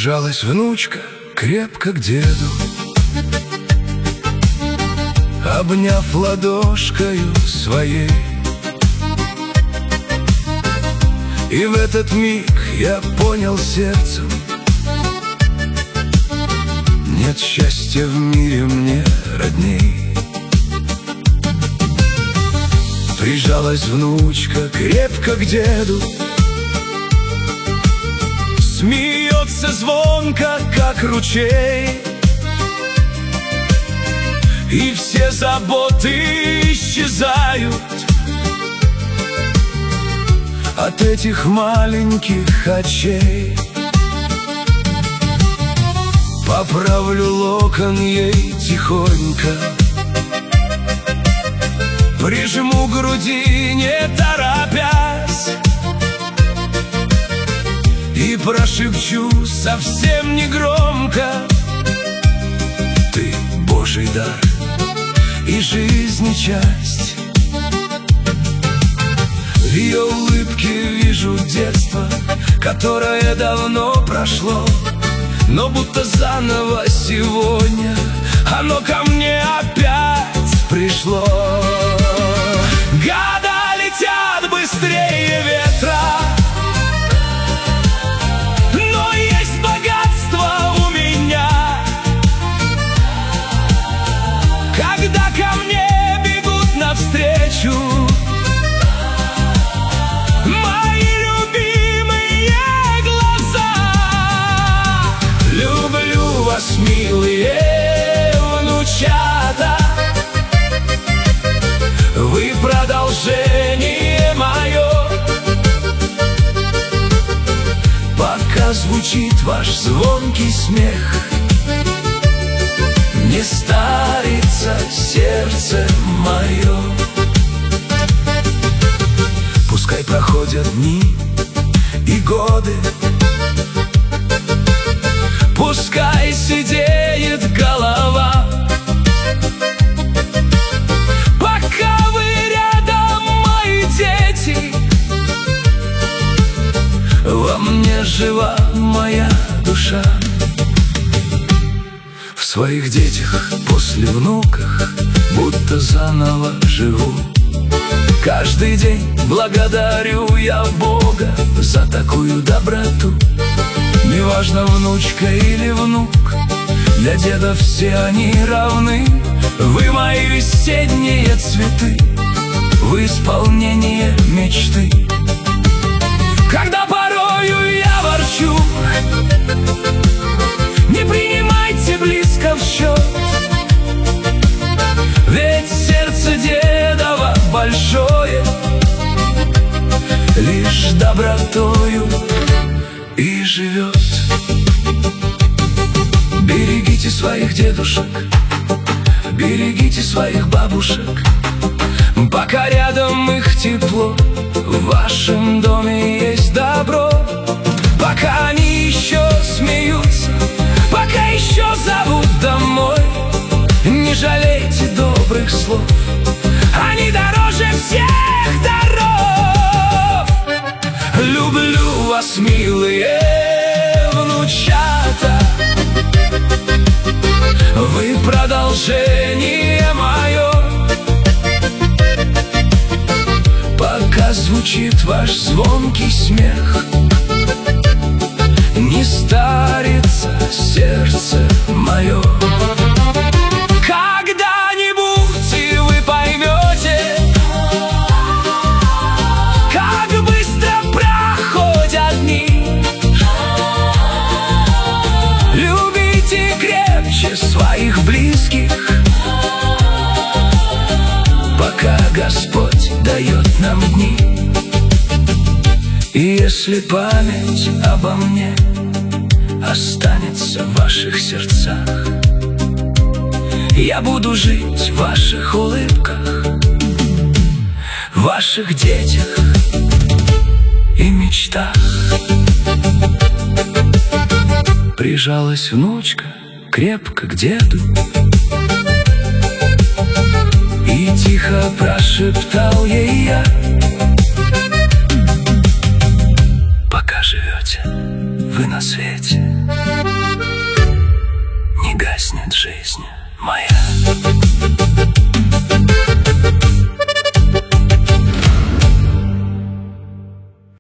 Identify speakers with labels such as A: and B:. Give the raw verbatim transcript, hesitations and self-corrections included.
A: Прижалась внучка крепко к деду, обняв ладошкою своей. И в этот миг я понял сердцем: нет счастья в мире мне родней. Прижалась внучка крепко к деду, смеется звонко, как ручей, и все заботы исчезают от этих маленьких очей. Поправлю локон ей тихонько, прижму к груди, не торопясь, и прошепчу совсем негромко: ты Божий дар и жизни часть. В ее улыбке вижу детство, которое давно прошло, но будто заново сегодня оно ко мне опять пришло. Года летят быстрее ветра, но есть богатство у меня. Когда ко мне бегут навстречу мои любимые глаза, люблю вас, милые внучата, вы продолжение мое. Пока звучит ваш звонкий смех, не старится сердце мое. Пускай проходят дни и годы, пускай сидеет голова, пока вы рядом, мои дети, во мне жива моя душа. В своих детях, после внуках, будто заново живу. Каждый день благодарю я Бога за такую доброту. Неважно, внучка или внук, для деда все они равны. Вы мои весенние цветы, в исполнение мечты. Когда порою я ворчу, не принимайте близко в счет, ведь сердце дедова большое, лишь добротою и живет. Берегите своих дедушек, берегите своих бабушек, пока рядом их тепло, в вашем доме есть добро. Пока они еще смеются, пока еще зовут домой, не жалейте добрых слов, они дороже всех даров. Люблю вас, милые внучата, вы продолжение мое. Пока звучит ваш звонкий смех, не старится сердце мое. Когда-нибудь и вы поймете, как быстро проходят дни. Любите крепче своих близких, пока Господь дает нам дни. И если память обо мне останется в ваших сердцах, я буду жить в ваших улыбках, в ваших детях и мечтах. Прижалась внучка крепко к деду и тихо прошептал ей я: пока живете вы на свете, гаснет жизнь моя.